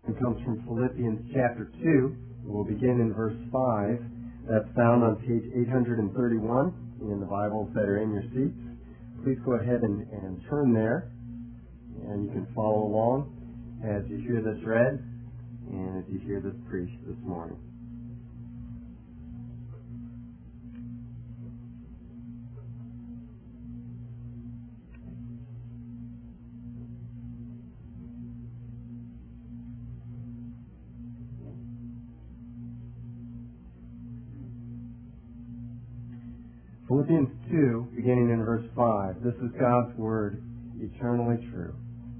It comes from Philippians chapter 2. We'll begin in verse 5. That's found on page 831 in the Bibles that are in your seats. Please go ahead and turn there, and you can follow along as you hear this read and as you hear this preached this morning. Philippians 2, beginning in verse 5. This is God's Word, eternally true.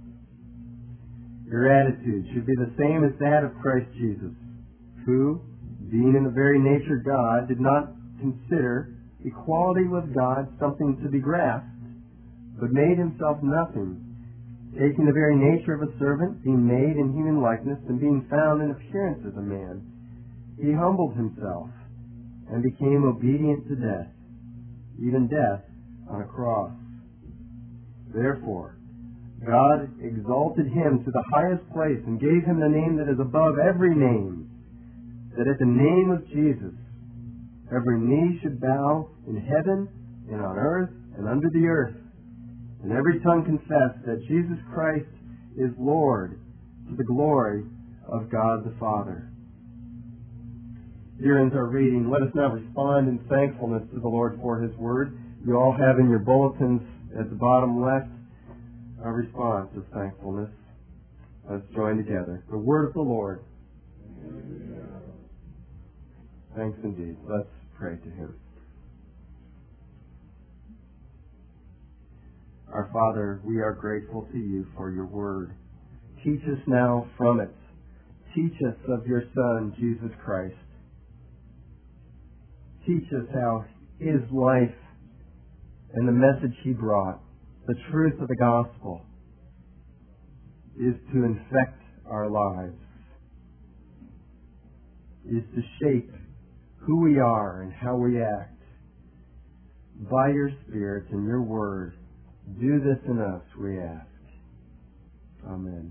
Your attitude should be the same as that of Christ Jesus, who, being in the very nature God, did not consider equality with God something to be grasped, but made himself nothing, taking the very nature of a servant, being made in human likeness, and being found in appearance as a man. He humbled himself and became obedient to death, even death on a cross. Therefore, God exalted him to the highest place and gave him the name that is above every name, that at the name of Jesus every knee should bow in heaven and on earth and under the earth, and every tongue confess that Jesus Christ is Lord, to the glory of God the Father. Here ends our reading. Let us now respond in thankfulness to the Lord for His Word. You all have in your bulletins at the bottom left a response of thankfulness. Let's join together. The Word of the Lord. Thanks indeed. Let's pray to Him. Our Father, we are grateful to You for Your Word. Teach us now from it. Teach us of Your Son, Jesus Christ. Teach us how His life and the message He brought, the truth of the gospel, is to infect our lives, is to shape who we are and how we act. By Your Spirit and Your Word, do this in us, we ask. Amen.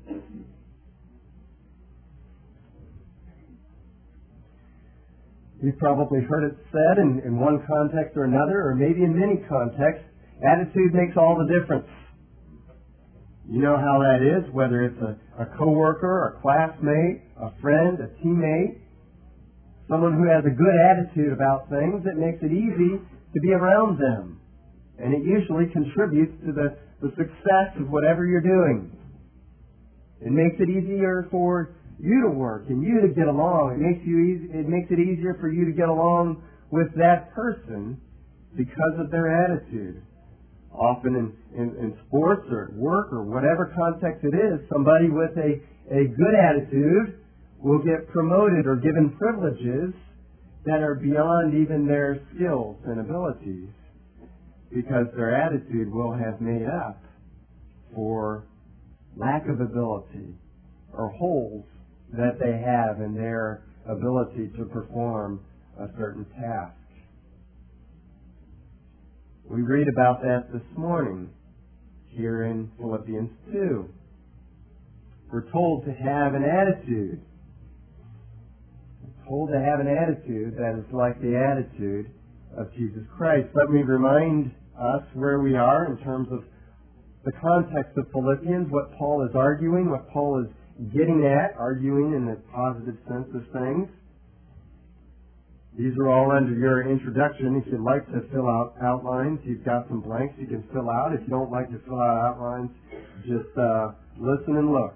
You've probably heard it said in one context or another, or maybe in many contexts, attitude makes all the difference. You know how that is, whether it's a coworker, a classmate, a friend, a teammate, someone who has a good attitude about things, it makes it easy to be around them. And it usually contributes to the success of whatever you're doing. It makes it easier for you to work and you to get along. It makes it easier for you to get along with that person because of their attitude. Often in sports or at work or whatever context it is, somebody with a good attitude will get promoted or given privileges that are beyond even their skills and abilities, because their attitude will have made up for lack of ability or holes that they have in their ability to perform a certain task. We read about that this morning here in Philippians 2. We're told to have an attitude. We're told to have an attitude that is like the attitude of Jesus Christ. Let me remind us where we are in terms of the context of Philippians, what Paul is arguing, what Paul is getting at, arguing in the positive sense of things. These are all under your introduction. If you'd like to fill out outlines, you've got some blanks you can fill out. If you don't like to fill out outlines, just listen and look.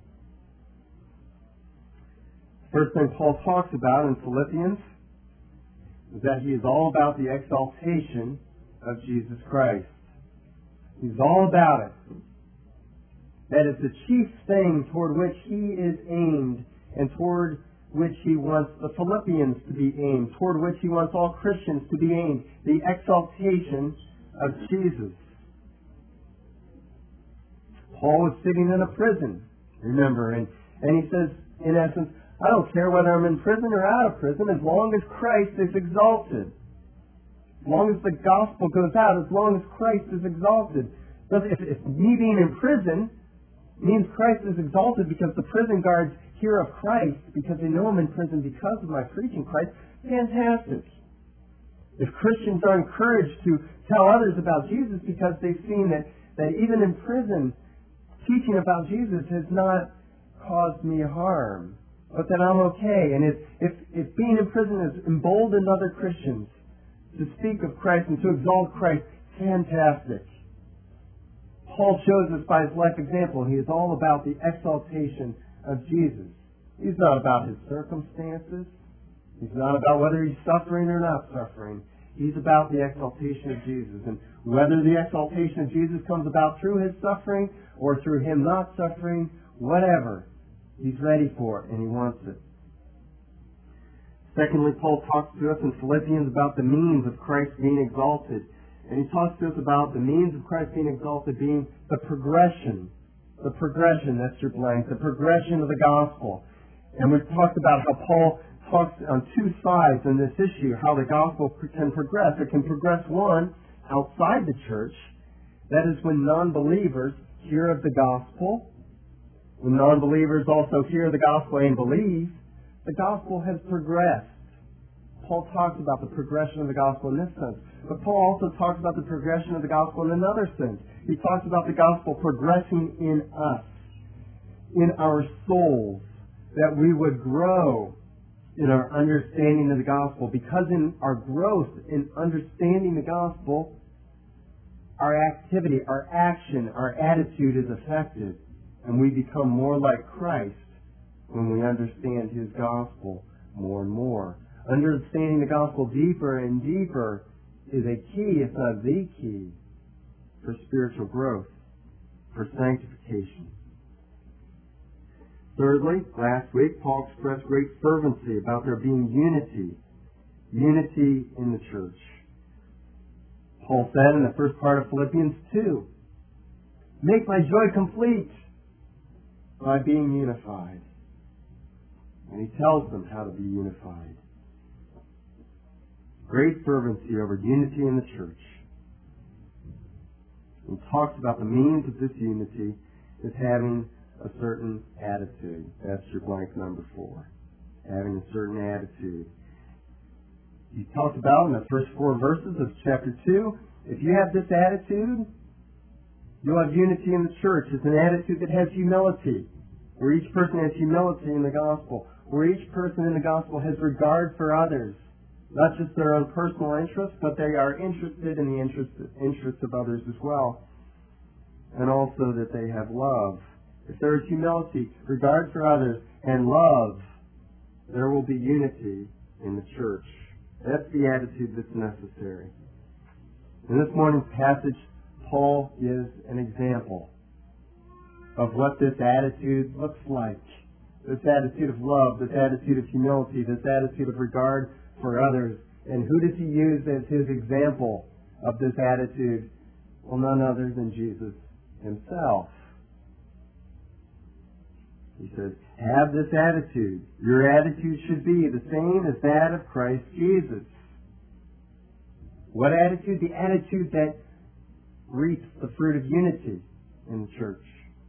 First thing Paul talks about in Philippians is that he is all about the exaltation of Jesus Christ. He's all about it. That is the chief thing toward which he is aimed and toward which he wants the Philippians to be aimed, toward which he wants all Christians to be aimed, the exaltation of Jesus. Paul was sitting in a prison, remember, and he says, in essence, I don't care whether I'm in prison or out of prison as long as Christ is exalted. As long as the gospel goes out, as long as Christ is exalted. If me being in prison It means Christ is exalted because the prison guards hear of Christ, because they know I'm in prison because of my preaching Christ. Fantastic. If Christians are encouraged to tell others about Jesus because they've seen that even in prison, teaching about Jesus has not caused me harm, but that I'm okay. And if being in prison has emboldened other Christians to speak of Christ and to exalt Christ, fantastic. Paul shows us by his life example, he is all about the exaltation of Jesus. He's not about his circumstances. He's not about whether he's suffering or not suffering. He's about the exaltation of Jesus. And whether the exaltation of Jesus comes about through his suffering or through him not suffering, whatever, he's ready for it and he wants it. Secondly, Paul talks to us in Philippians about the means of Christ being exalted. And he talks to us about the means of Christ being exalted being the progression. The progression, that's your blank, the progression of the gospel. And we've talked about how Paul talks on two sides in this issue, how the gospel can progress. It can progress, one, outside the church. That is when non-believers hear of the gospel. When non-believers also hear the gospel and believe, the gospel has progressed. Paul talks about the progression of the gospel in this sense. But Paul also talks about the progression of the gospel in another sense. He talks about the gospel progressing in us, in our souls, that we would grow in our understanding of the gospel, because in our growth in understanding the gospel, our activity, our action, our attitude is affected, and we become more like Christ when we understand his gospel more and more. Understanding the gospel deeper and deeper is a key, if not the key, for spiritual growth, for sanctification. Thirdly, last week, Paul expressed great fervency about there being unity in the church. Paul said in the first part of Philippians 2, make my joy complete by being unified. And he tells them how to be unified. Great fervency over unity in the church. He talks about the means of this unity is having a certain attitude. That's your blank number 4. Having a certain attitude. He talks about in the first 4 verses of chapter 2, if you have this attitude, you'll have unity in the church. It's an attitude that has humility, where each person has humility in the gospel, where each person in the gospel has regard for others, not just their own personal interests, but they are interested in the interests of others as well, and also that they have love. If there is humility, regard for others, and love, there will be unity in the church. That's the attitude that's necessary. In this morning's passage, Paul gives an example of what this attitude looks like. This attitude of love, this attitude of humility, this attitude of regard for others. And who does he use as his example of this attitude? Well, none other than Jesus himself. He says, have this attitude. Your attitude should be the same as that of Christ Jesus. What attitude? The attitude that reaps the fruit of unity in the church.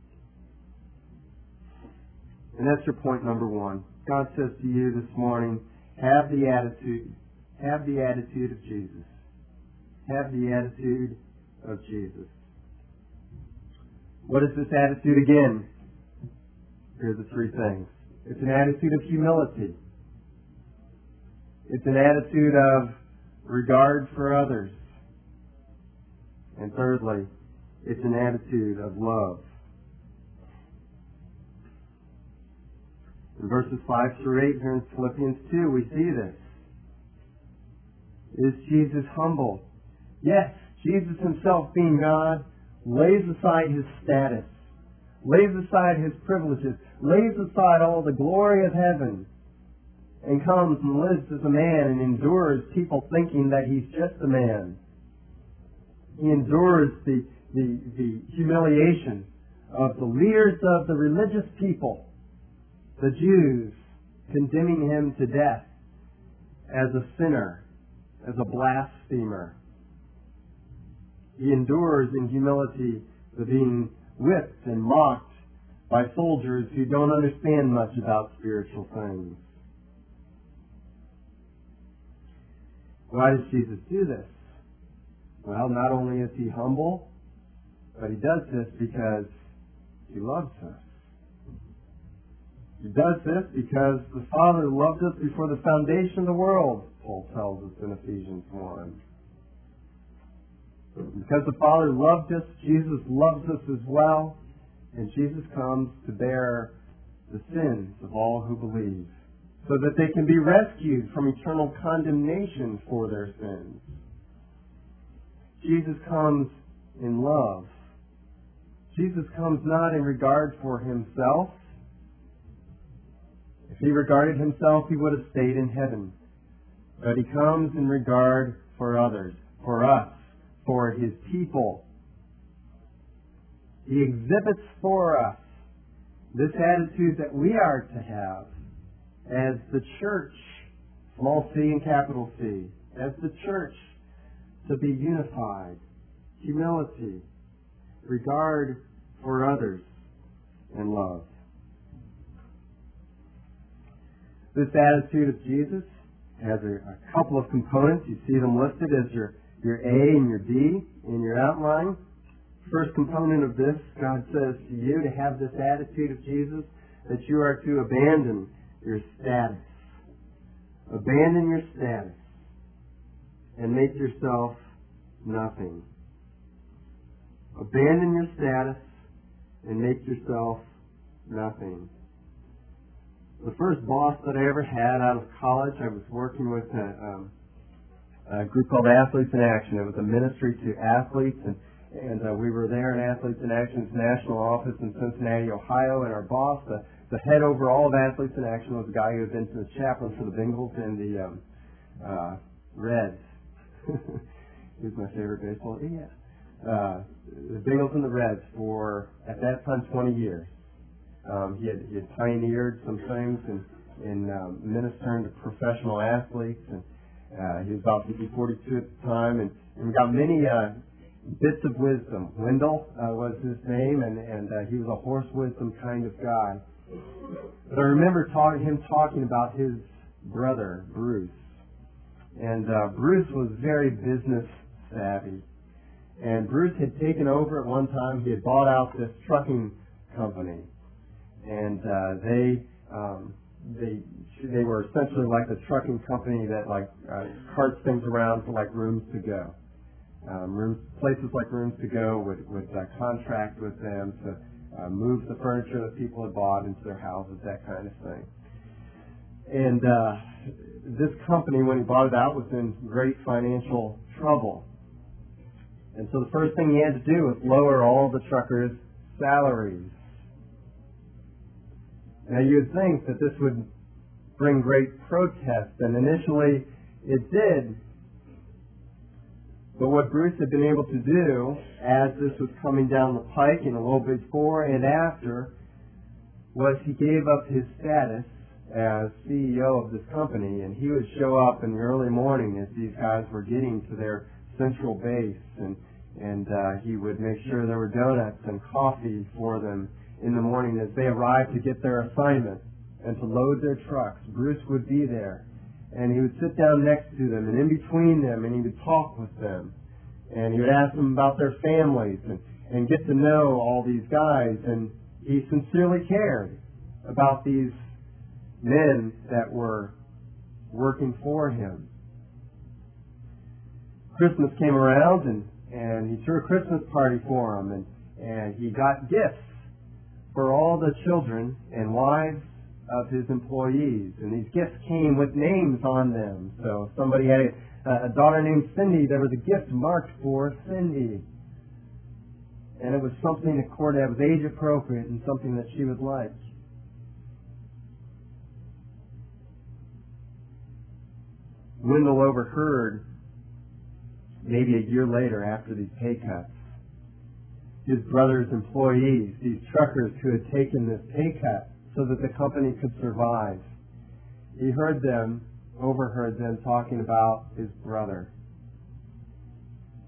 And that's your point number 1. God says to you this morning, have the attitude of Jesus. Have the attitude of Jesus. What is this attitude again? Here are the 3 things. It's an attitude of humility. It's an attitude of regard for others. And thirdly, it's an attitude of love. In verses 5 through 8 here in Philippians 2, we see this. Is Jesus humble? Yes, Jesus himself being God lays aside his status, lays aside his privileges, lays aside all the glory of heaven, and comes and lives as a man and endures people thinking that he's just a man. He endures the humiliation of the leaders of the religious people, the Jews, condemning him to death as a sinner, as a blasphemer. He endures in humility the being whipped and mocked by soldiers who don't understand much about spiritual things. Why does Jesus do this? Well, not only is he humble, but he does this because he loves us. He does this because the Father loved us before the foundation of the world, Paul tells us in Ephesians 1. Because the Father loved us, Jesus loves us as well, and Jesus comes to bear the sins of all who believe, so that they can be rescued from eternal condemnation for their sins. Jesus comes in love. Jesus comes not in regard for himself. If he regarded himself, he would have stayed in heaven. But he comes in regard for others, for us, for his people. He exhibits for us this attitude that we are to have as the church, small c and capital C, as the church, to be unified, humility, regard for others, and love. This attitude of Jesus has a couple of components. You see them listed as your A and your D in your outline. First component of this, God says to you to have this attitude of Jesus, that you are to abandon your status. Abandon your status and make yourself nothing. Abandon your status and make yourself nothing. The first boss that I ever had out of college, I was working with a group called Athletes in Action. It was a ministry to athletes, and we were there in Athletes in Action's national office in Cincinnati, Ohio, and our boss, the head over all of Athletes in Action, was a guy who had been the chaplain for the Bengals and the Reds. He was my favorite baseball. Yeah. The Bengals and the Reds for, at that time, 20 years. He had pioneered some things in ministering to professional athletes, and he was about 42 at the time, and we got many bits of wisdom. Wendell was his name, and he was a horse wisdom kind of guy. But I remember him talking about his brother, Bruce. And Bruce was very business savvy. And Bruce had taken over at one time. He had bought out this trucking company. And they were essentially like the trucking company that carts things around for rooms to go. Places like Rooms to Go would contract with them to move the furniture that people had bought into their houses, that kind of thing. And this company, when he bought it out, was in great financial trouble. And so the first thing he had to do was lower all the truckers' salaries. Now you would think that this would bring great protest, and initially it did. But what Bruce had been able to do, as this was coming down the pike and a little bit before and after, was he gave up his status as CEO of this company, and he would show up in the early morning as these guys were getting to their central base, and he would make sure there were donuts and coffee for them in the morning as they arrived to get their assignment and to load their trucks. Bruce would be there, and he would sit down next to them and in between them, and he would talk with them, and he would ask them about their families and get to know all these guys, and he sincerely cared about these men that were working for him. Christmas came around, and he threw a Christmas party for them, and he got gifts for all the children and wives of his employees. And these gifts came with names on them. So if somebody had a daughter named Cindy, there was a gift marked for Cindy. And it was something that was age appropriate and something that she would like. Wendell overheard, maybe a year later after these pay cuts, his brother's employees, these truckers who had taken this pay cut so that the company could survive. He overheard them talking about his brother.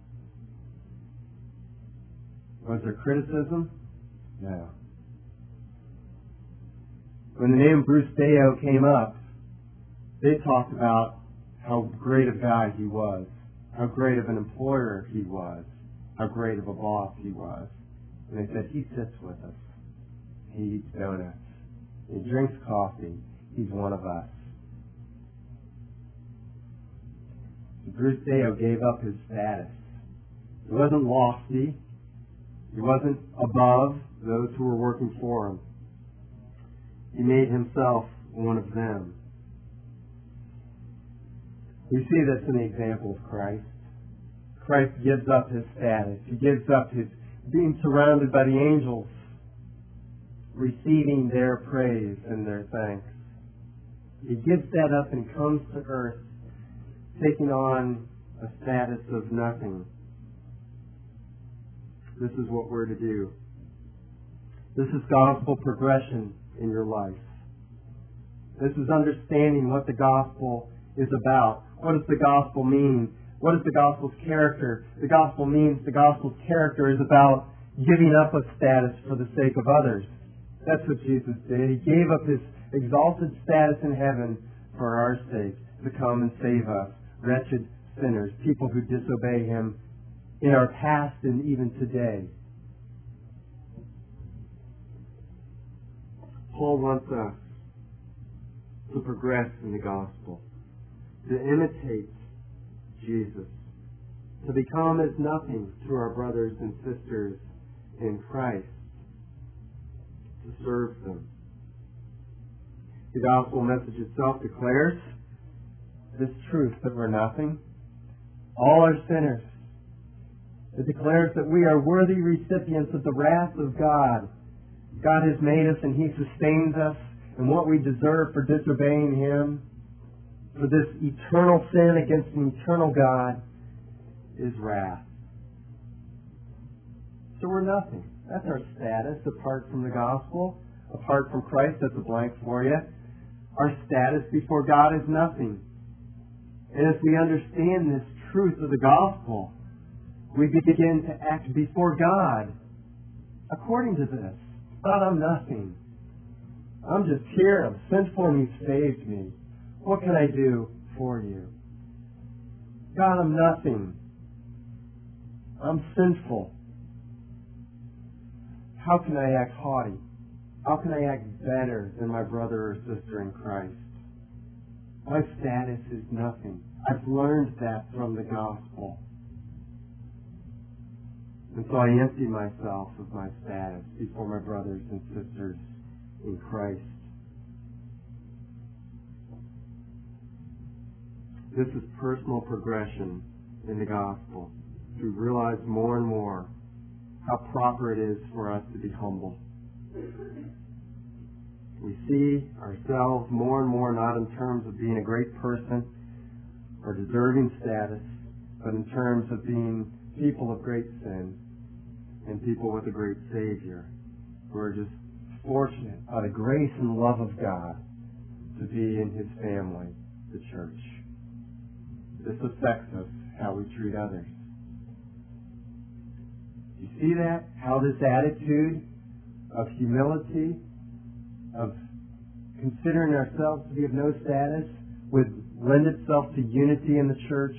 Was there criticism? No. When the name Bruce Deo came up, they talked about how great a guy he was, how great of an employer he was, how great of a boss he was. And they said, he sits with us. He eats donuts. He drinks coffee. He's one of us. Bruce Deo gave up his status. He wasn't lofty. He wasn't above those who were working for him. He made himself one of them. We see this in the example of Christ. Christ gives up his status. He gives up his being surrounded by the angels, receiving their praise and their thanks. He gives that up and comes to earth, taking on a status of nothing. This is what we're to do. This is gospel progression in your life. This is understanding what the gospel is about. What does the gospel mean? What is the gospel's character? The gospel means the gospel's character is about giving up a status for the sake of others. That's what Jesus did. He gave up his exalted status in heaven for our sake to come and save us, wretched sinners, people who disobey him in our past and even today. Paul wants us to progress in the gospel, to imitate Jesus, to become as nothing to our brothers and sisters in Christ, to serve them. The gospel message itself declares this truth that we're nothing. All are sinners. It declares that we are worthy recipients of the wrath of God. God has made us and he sustains us, and what we deserve for disobeying him, for this eternal sin against an eternal God, is wrath. So we're nothing. That's our status apart from the gospel. Apart from Christ, that's a blank for you. Our status before God is nothing. And as we understand this truth of the gospel, we begin to act before God according to this. God, I'm nothing. I'm just here. I'm sinful and you've saved me. What can I do for you? God, I'm nothing. I'm sinful. How can I act haughty? How can I act better than my brother or sister in Christ? My status is nothing. I've learned that from the gospel. And so I empty myself of my status before my brothers and sisters in Christ. This is personal progression in the gospel. We realize more and more how proper it is for us to be humble. We see ourselves more and more not in terms of being a great person or deserving status, but in terms of being people of great sin and people with a great Savior who are just fortunate by the grace and love of God to be in his family, the church. This affects us, how we treat others. You see that? How this attitude of humility, of considering ourselves to be of no status, would lend itself to unity in the church.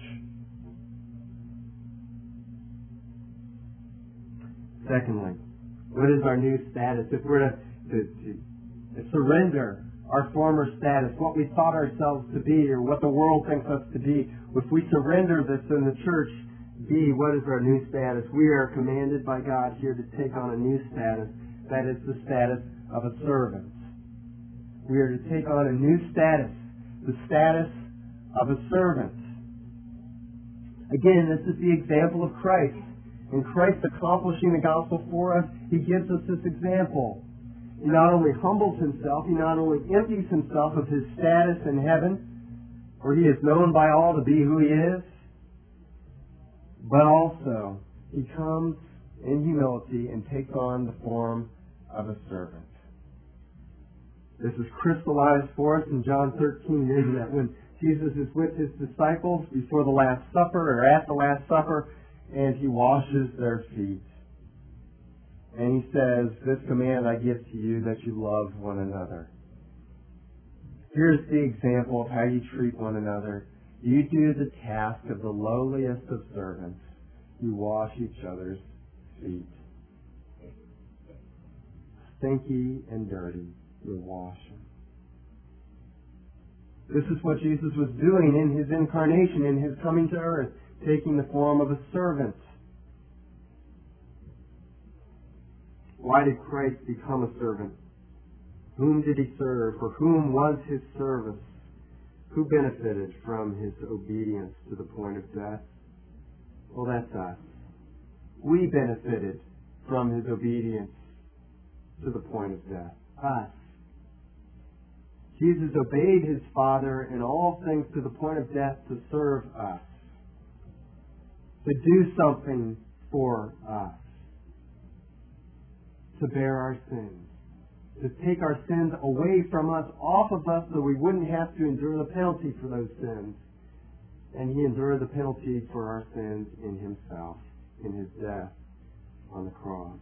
Secondly, what is our new status? If we're to surrender our former status, what we thought ourselves to be or what the world thinks us to be, if we surrender this in the church, what is our new status? We are commanded by God here to take on a new status. That is the status of a servant. We are to take on a new status, the status of a servant. Again, this is the example of Christ. In Christ accomplishing the gospel for us, he gives us this example. He not only humbles himself, he not only empties himself of his status in heaven, where he is known by all to be who he is, but also he comes in humility and takes on the form of a servant. This is crystallized for us in John 13, isn't it? When Jesus is with his disciples before the Last Supper or at the Last Supper, and he washes their feet. And he says, this command I give to you, that you love one another. Here's the example of how you treat one another. You do the task of the lowliest of servants. You wash each other's feet. Stinky and dirty, you wash them. This is what Jesus was doing in His incarnation, in His coming to earth, taking the form of a servant. Why did Christ become a servant? Whom did He serve? For whom was His service? Who benefited from His obedience to the point of death? Well, that's us. We benefited from His obedience to the point of death. Us. Jesus obeyed His Father in all things to the point of death to serve us. To do something for us. To bear our sins. To take our sins away from us, off of us, so we wouldn't have to endure the penalty for those sins. And He endured the penalty for our sins in Himself, in His death on the cross.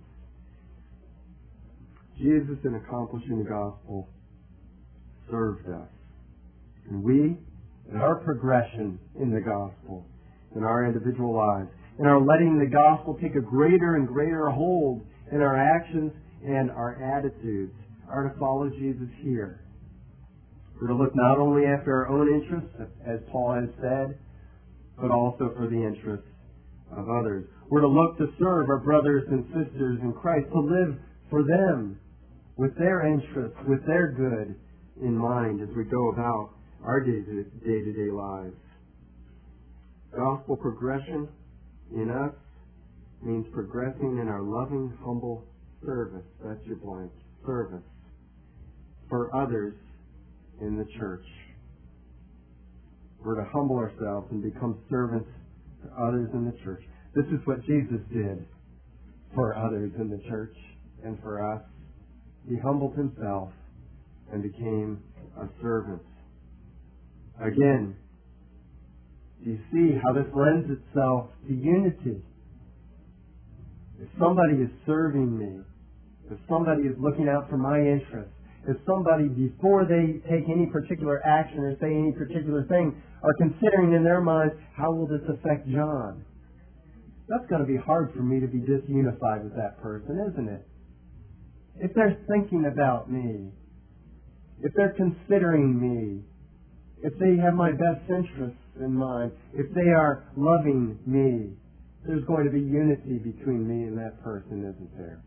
Jesus, in accomplishing the gospel, served us. And we, in our progression in the gospel, in our individual lives, in our letting the gospel take a greater and greater hold in our actions and our attitudes, are to follow Jesus here. We're to look not only after our own interests, as Paul has said, but also for the interests of others. We're to look to serve our brothers and sisters in Christ, to live for them, with their interests, with their good in mind as we go about our day-to-day lives. Gospel progression in us means progressing in our loving, humble service. That's your blank. Service. For others in the church. We're to humble ourselves and become servants to others in the church. This is what Jesus did for others in the church and for us. He humbled Himself and became a servant. Again, do you see how this lends itself to unity? If somebody is serving me, if somebody is looking out for my interests, if somebody, before they take any particular action or say any particular thing, are considering in their minds, how will this affect John? That's going to be hard for me to be disunified with that person, isn't it? If they're thinking about me, if they're considering me, if they have my best interests in mind, if they are loving me, there's going to be unity between me and that person, isn't there?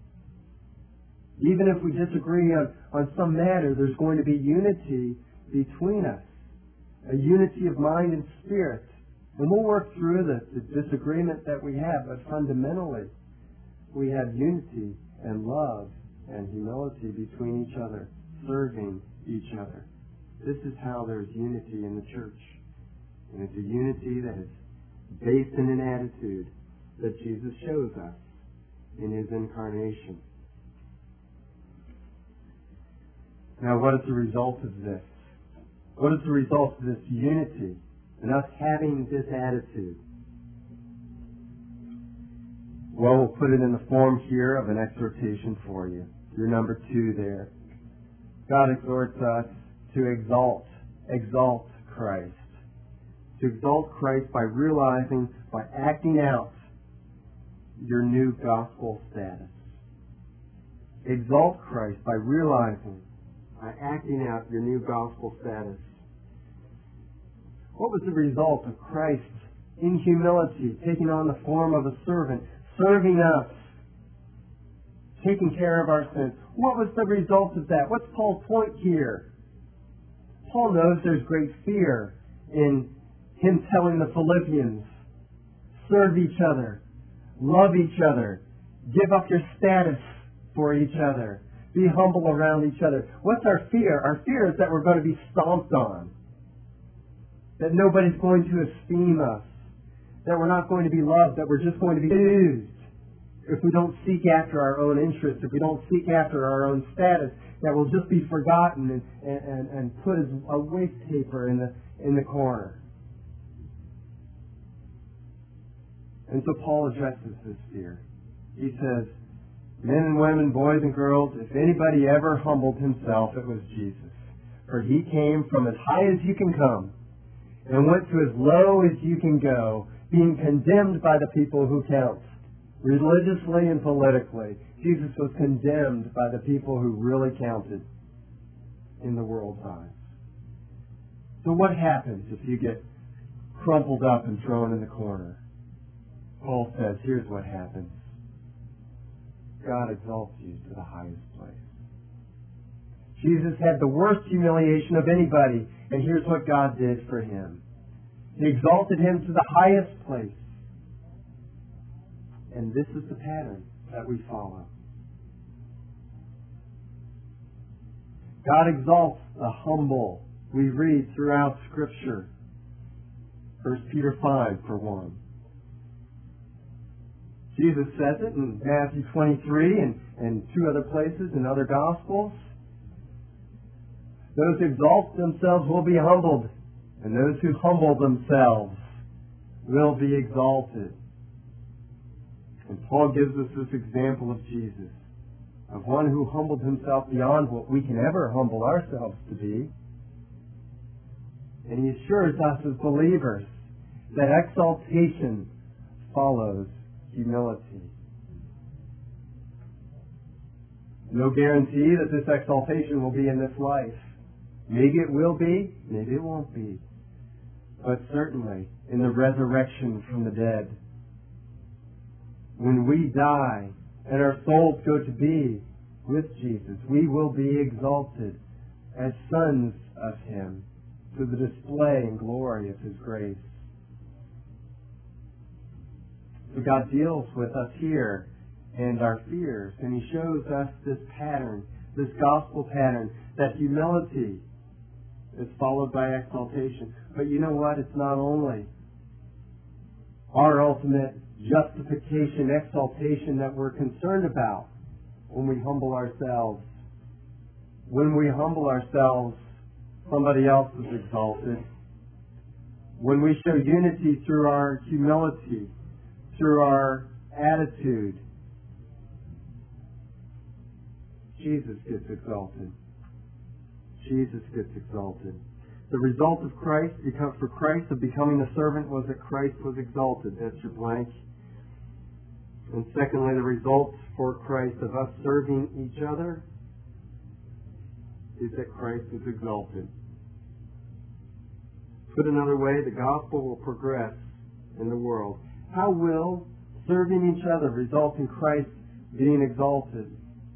Even if we disagree on some matter, there's going to be unity between us. A unity of mind and spirit. And we'll work through the disagreement that we have, but fundamentally, we have unity and love and humility between each other, serving each other. This is how there's unity in the church. And it's a unity that is based in an attitude that Jesus shows us in His incarnation. Now, what is the result of this? What is the result of this unity and us having this attitude? Well, we'll put it in the form here of an exhortation for you. Your number 2 there. God exhorts us to exalt Christ. To exalt Christ by realizing, by acting out your new gospel status. Exalt Christ by realizing, by acting out your new gospel status. What was the result of Christ in humility, taking on the form of a servant, serving us, taking care of our sins? What was the result of that? What's Paul's point here? Paul knows there's great fear in him telling the Philippians, serve each other, love each other, give up your status for each other, be humble around each other. What's our fear? Our fear is that we're going to be stomped on, that nobody's going to esteem us, that we're not going to be loved, that we're just going to be used if we don't seek after our own interests, if we don't seek after our own status, that we'll just be forgotten and put as a waste paper in the corner. And so Paul addresses this fear. He says, men and women, boys and girls, if anybody ever humbled himself, it was Jesus. For he came from as high as you can come and went to as low as you can go, being condemned by the people who count, religiously and politically. Jesus was condemned by the people who really counted in the world's eyes. So what happens if you get crumpled up and thrown in the corner? Paul says, here's what happens. God exalts you to the highest place. Jesus had the worst humiliation of anybody, and here's what God did for him. He exalted him to the highest place. And this is the pattern that we follow. God exalts the humble. We read throughout Scripture. 1 Peter 5, for one. Jesus says it in Matthew 23 and two other places in other Gospels. Those who exalt themselves will be humbled, and those who humble themselves will be exalted. And Paul gives us this example of Jesus, of one who humbled himself beyond what we can ever humble ourselves to be. And he assures us as believers that exaltation follows humility. No guarantee that this exaltation will be in this life. Maybe it will be, maybe it won't be. But certainly in the resurrection from the dead. When we die and our souls go to be with Jesus, we will be exalted as sons of Him to the display and glory of His grace. So God deals with us here and our fears, and He shows us this pattern, this gospel pattern, that humility is followed by exaltation. But you know what? It's not only our ultimate justification, exaltation that we're concerned about when we humble ourselves. When we humble ourselves, somebody else is exalted. When we show unity through our humility, through our attitude, Jesus gets exalted. Jesus gets exalted. The result of Christ, for Christ of becoming a servant, was that Christ was exalted. That's your blank. And secondly, the result for Christ of us serving each other is that Christ was exalted. Put another way, the gospel will progress in the world. How will serving each other result in Christ being exalted?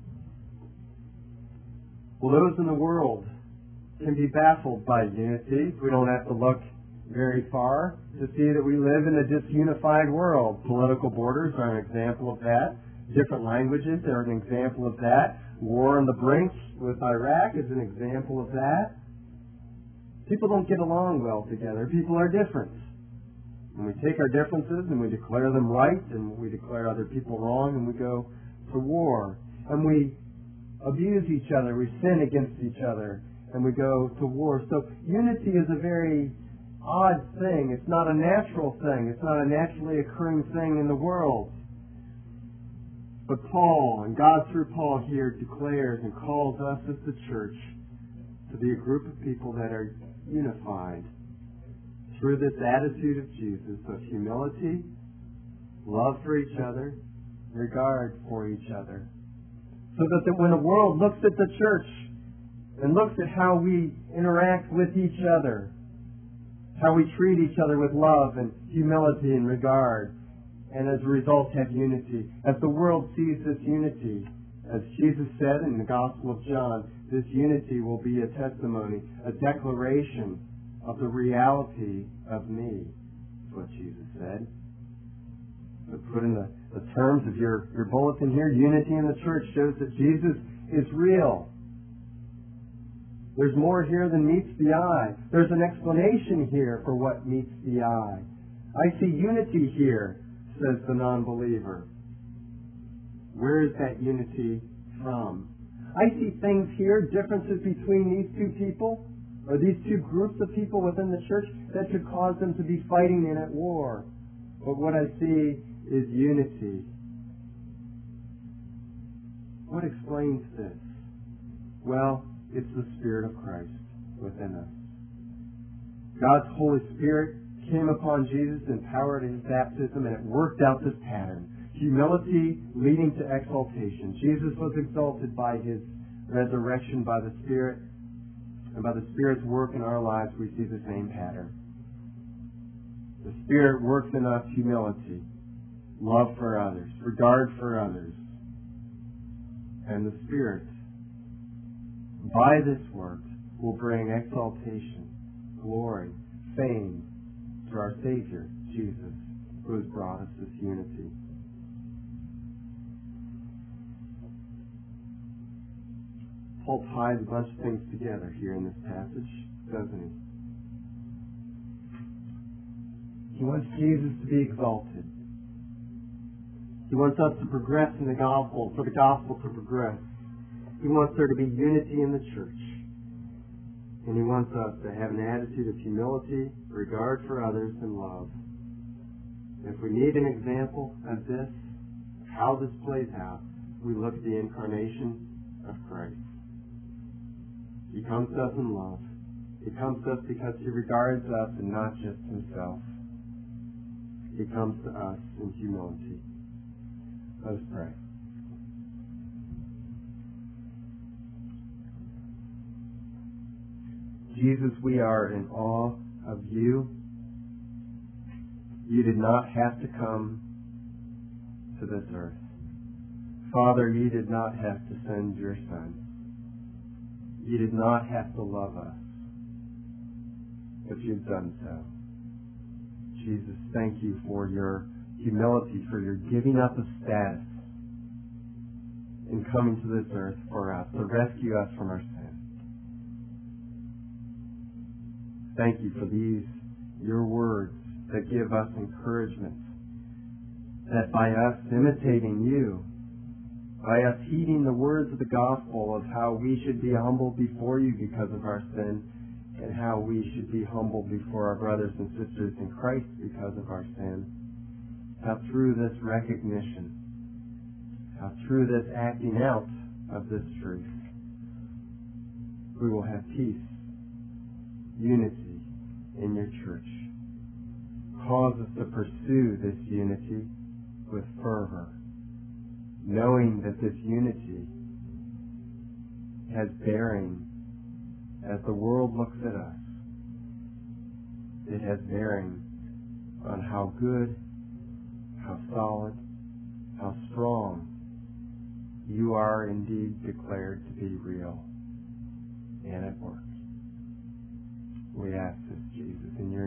Well, those in the world can be baffled by unity. We don't have to look very far to see that we live in a disunified world. Political borders are an example of that. Different languages are an example of that. War on the brink with Iraq is an example of that. People don't get along well together. People are different. And we take our differences and we declare them right, and we declare other people wrong, and we go to war. And we abuse each other. We sin against each other, and we go to war. So unity is a very odd thing. It's not a natural thing. It's not a naturally occurring thing in the world. But Paul, and God through Paul here, declares and calls us as the church to be a group of people that are unified through this attitude of Jesus of humility, love for each other, regard for each other. So that when the world looks at the church and looks at how we interact with each other, how we treat each other with love and humility and regard, and as a result have unity. As the world sees this unity, as Jesus said in the Gospel of John, this unity will be a testimony, a declaration of the reality of me. That's what Jesus said. So put in the terms of your bulletin here, unity in the church shows that Jesus is real. There's more here than meets the eye. There's an explanation here for what meets the eye. I see unity here, says the non-believer. Where is that unity from? I see things here, differences between these two people, or these two groups of people within the church, that should cause them to be fighting and at war. But what I see is unity. What explains this? Well, it's the Spirit of Christ. within us. God's Holy Spirit came upon Jesus, empowered his baptism, and it worked out this pattern. Humility leading to exaltation. Jesus was exalted by his resurrection, by the Spirit, and by the Spirit's work in our lives, we see the same pattern. The Spirit works in us humility, love for others, regard for others. And the Spirit, by this work, will bring exaltation, glory, fame to our Savior, Jesus, who has brought us this unity. Paul ties a bunch of things together here in this passage, doesn't he? He wants Jesus to be exalted. He wants us to progress in the gospel, for the gospel to progress. He wants there to be unity in the church. And he wants us to have an attitude of humility, regard for others, and love. If we need an example of this, how this plays out, we look at the incarnation of Christ. He comes to us in love. He comes to us because he regards us and not just himself. He comes to us in humility. Let us pray. Jesus, we are in awe of you. You did not have to come to this earth. Father, you did not have to send your Son. You did not have to love us, but you've done so. Jesus, thank you for your humility, for your giving up of status in coming to this earth for us, to rescue us from our sin. Thank you for these, your words that give us encouragement, that by us imitating you, by us heeding the words of the gospel of how we should be humble before you because of our sin, and how we should be humble before our brothers and sisters in Christ because of our sin, how through this recognition, how through this acting out of this truth, we will have peace, unity in your church. Cause us to pursue this unity with fervor, knowing that this unity has bearing as the world looks at us. It has bearing on how good, how solid, how strong you are indeed declared to be real and at work. We ask this, Jesus, in your